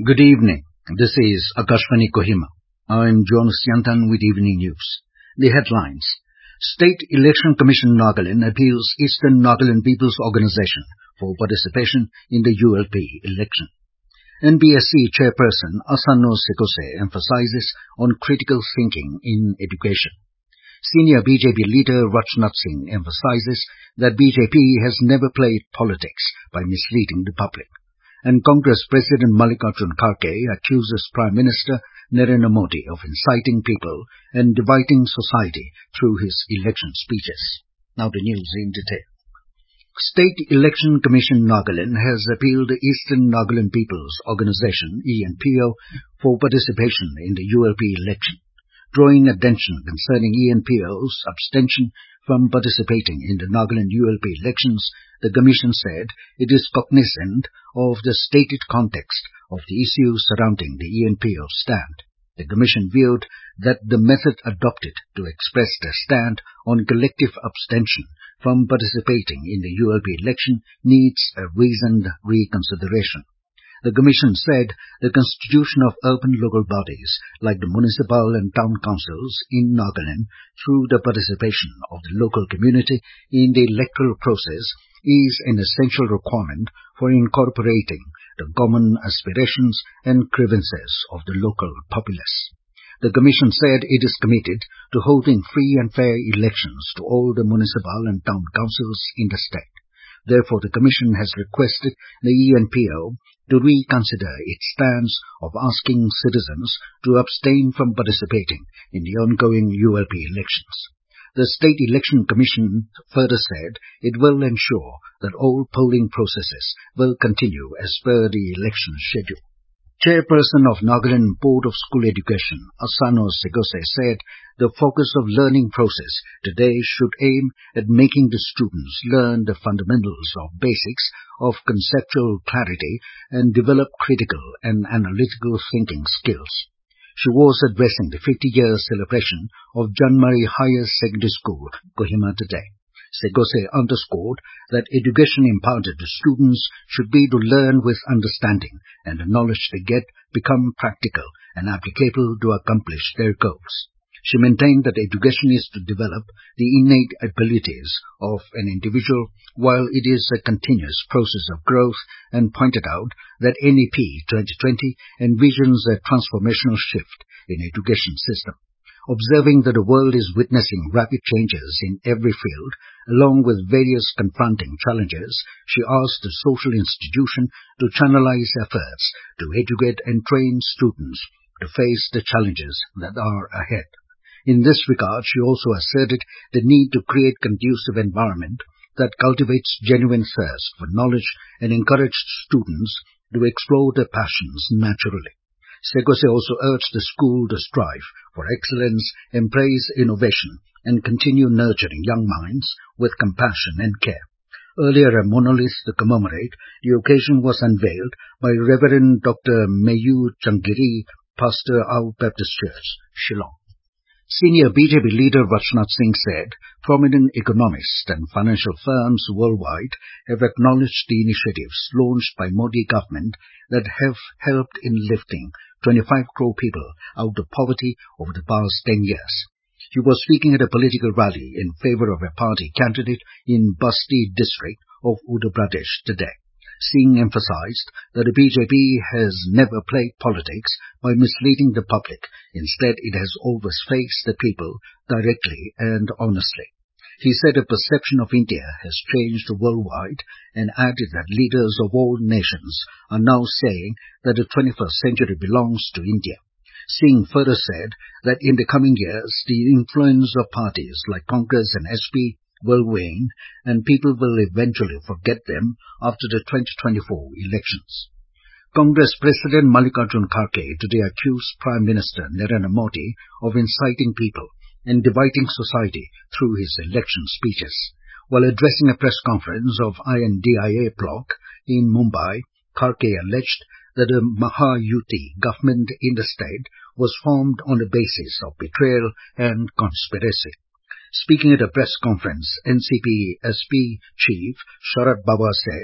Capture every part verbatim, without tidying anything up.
Good evening. This is Akashvani Kohima. I am Jonas Yantan with Evening News. The headlines. State Election Commission Nagaland appeals Eastern Nagaland People's Organization for participation in the U L P election. N B S C Chairperson Asano Sekose emphasizes on critical thinking in education. Senior B J P leader Rajnath Singh emphasizes that B J P has never played politics by misleading the public. And Congress President Mallikarjun Kharge accuses Prime Minister Narendra Modi of inciting people and dividing society through his election speeches. Now the news in detail. State Election Commission Nagaland has appealed the Eastern Nagaland People's Organization E N P O for participation in the U L P election. Drawing attention concerning E N P O's abstention from participating in the Nagaland U L P elections, the Commission said it is cognizant of the stated context of the issues surrounding the E N P O stand. The Commission viewed that the method adopted to express their stand on collective abstention from participating in the U L P election needs a reasoned reconsideration. The Commission said the constitution of urban local bodies like the municipal and town councils in Nagaland through the participation of the local community in the electoral process is an essential requirement for incorporating the common aspirations and grievances of the local populace. The Commission said it is committed to holding free and fair elections to all the municipal and town councils in the state. Therefore, the Commission has requested the E N P O to reconsider its stance of asking citizens to abstain from participating in the ongoing U L P elections. The State Election Commission further said it will ensure that all polling processes will continue as per the election schedule. Chairperson of Nagaland Board of School Education, Asano Sekose, said the focus of learning process today should aim at making the students learn the fundamentals of basics of conceptual clarity and develop critical and analytical thinking skills. She was addressing the fifty-year celebration of John Murray Higher Secondary School, Kohima today. Sekose underscored that education imparted to students should be to learn with understanding and the knowledge they get become practical and applicable to accomplish their goals. She maintained that education is to develop the innate abilities of an individual while it is a continuous process of growth, and pointed out that N E P twenty twenty envisions a transformational shift in education system. Observing that the world is witnessing rapid changes in every field, along with various confronting challenges, she asked the social institution to channelize efforts to educate and train students to face the challenges that are ahead. In this regard, she also asserted the need to create conducive environment that cultivates genuine thirst for knowledge and encouraged students to explore their passions naturally. Sekose also urged the school to strive for excellence, embrace innovation, and continue nurturing young minds with compassion and care. Earlier, a monolith to commemorate the occasion was unveiled by Reverend Doctor Mayu Changiri, pastor of Baptist Church, Shillong. Senior B J P leader Rajnath Singh said prominent economists and financial firms worldwide have acknowledged the initiatives launched by Modi government that have helped in lifting twenty-five crore people out of poverty over the past ten years. He was speaking at a political rally in favor of a party candidate in Basti district of Uttar Pradesh today. Singh emphasized that the B J P has never played politics by misleading the public. Instead, it has always faced the people directly and honestly. He said the perception of India has changed worldwide and added that leaders of all nations are now saying that the twenty-first century belongs to India. Singh further said that in the coming years, the influence of parties like Congress and S P will wane, and people will eventually forget them after the twenty twenty-four elections. Congress President Mallikarjun Kharge today accused Prime Minister Narendra Modi of inciting people and dividing society through his election speeches. While addressing a press conference of I N D I A bloc in Mumbai, Kharge alleged that a Mahayuti government in the state was formed on the basis of betrayal and conspiracy. Speaking at a press conference, N C P S P chief Sharad Pawar said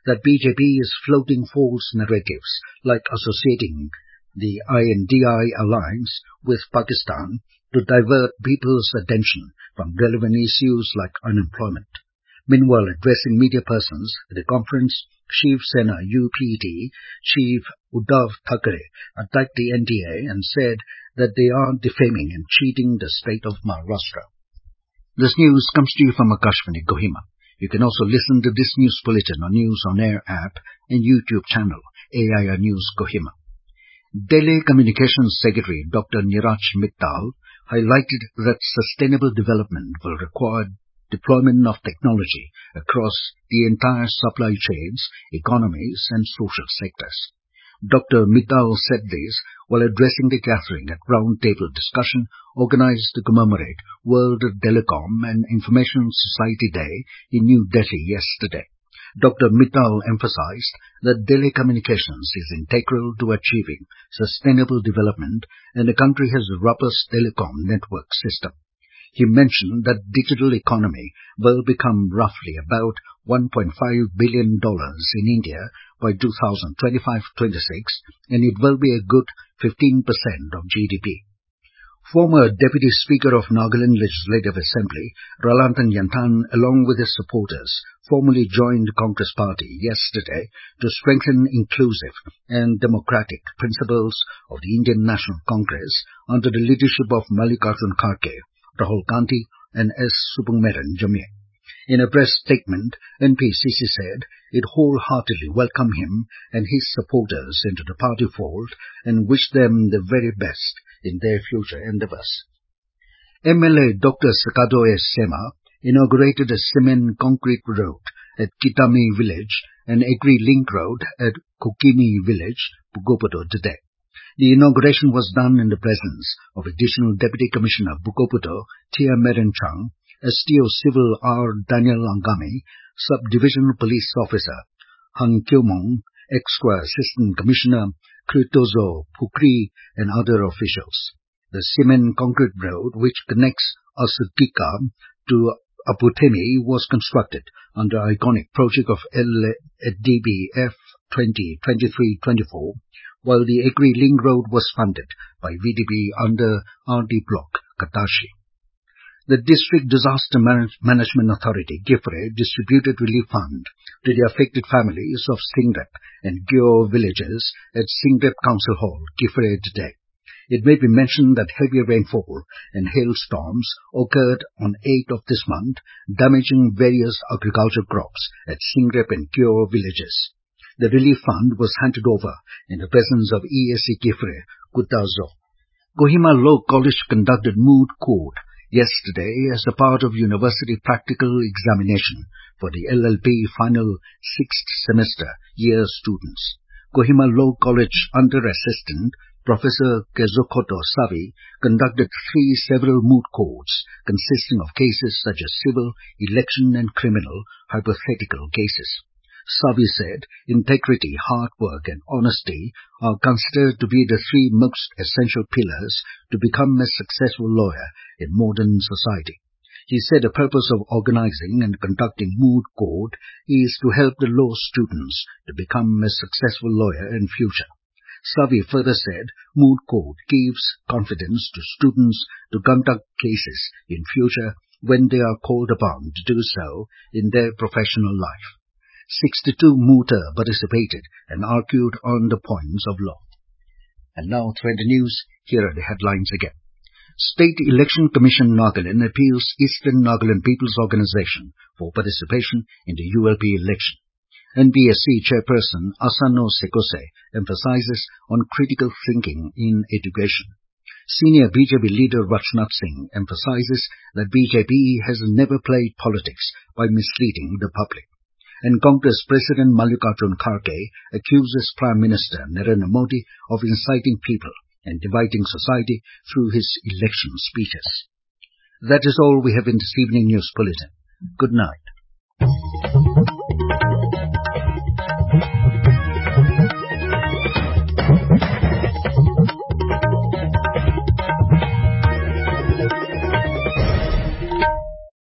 that B J P is floating false narratives like associating the I N D I alliance with Pakistan to divert people's attention from relevant issues like unemployment. Meanwhile, addressing media persons at the conference, Shiv Sena U P T Chief Uddhav Thackeray attacked the N D A and said that they are defaming and cheating the state of Maharashtra. This news comes to you from Akashvani, Kohima. You can also listen to this news bulletin on News on Air app and YouTube channel A I R News Kohima. Delhi Communications Secretary Doctor Niraj Mittal highlighted that sustainable development will require deployment of technology across the entire supply chains, economies and social sectors. Doctor Mittal said this while addressing the gathering at roundtable discussion organized to commemorate World Telecom and Information Society Day in New Delhi yesterday. Doctor Mittal emphasized that Delhi communications is integral to achieving sustainable development and the country has a robust telecom network system. He mentioned that digital economy will become roughly about one point five billion dollars in India by two thousand twenty-five twenty-six, and it will be a good fifteen percent of G D P. Former Deputy Speaker of Nagaland Legislative Assembly, Ralantan Yantan, along with his supporters, formally joined Congress Party yesterday to strengthen inclusive and democratic principles of the Indian National Congress under the leadership of Mallikarjun Kharge, Rahul Gandhi and S. Subramanian Jamia. In a press statement, N P C C said it wholeheartedly welcomed him and his supporters into the party fold and wished them the very best in their future endeavors. M L A Doctor Sakado S. Sema inaugurated a cement concrete road at Kitami village and Agri Link Road at Kukimi village, Bugoputo today. The inauguration was done in the presence of Additional Deputy Commissioner Bugoputo, Tia Merenchang, S T O Civil R. Daniel Angami, Subdivisional Police Officer Han Kyomong, Extra Assistant Commissioner Kritozo Pukri, and other officials. The cement concrete road, which connects Asukika to Aputemi, was constructed under iconic project of L D B F twenty twenty-three twenty-four, while the Agri Link Road was funded by V D B under R D Block, Katashi. The District Disaster Manage Management Authority, GIFRE, distributed relief fund to the affected families of Singrep and Gyo villages at Singrep Council Hall, GIFRE today. It may be mentioned that heavy rainfall and hailstorms occurred on eighth of this month, damaging various agricultural crops at Singrep and Gyo villages. The relief fund was handed over in the presence of E S C GIFRE, Kutazo. Kohima Law College conducted moot court yesterday as a part of university practical examination for the L L B final sixth semester year students. Kohima Law College Under Assistant Professor Kezokoto Savi conducted three several moot courts consisting of cases such as civil, election and criminal hypothetical cases. Savi said integrity, hard work and honesty are considered to be the three most essential pillars to become a successful lawyer in modern society. He said the purpose of organizing and conducting moot court is to help the law students to become a successful lawyer in future. Savi further said moot court gives confidence to students to conduct cases in future when they are called upon to do so in their professional life. sixty-two mooter participated and argued on the points of law. And now to the news, here are the headlines again. State Election Commission Nagaland appeals Eastern Nagaland People's Organization for participation in the U L P election. N B S C Chairperson Asano Sekose emphasizes on critical thinking in education. Senior B J P leader Rajnath Singh emphasizes that B J P has never played politics by misleading the public. And Congress President Mallikarjun Kharge accuses Prime Minister Narendra Modi of inciting people and dividing society through his election speeches. That is all we have in this evening news bulletin. Good night.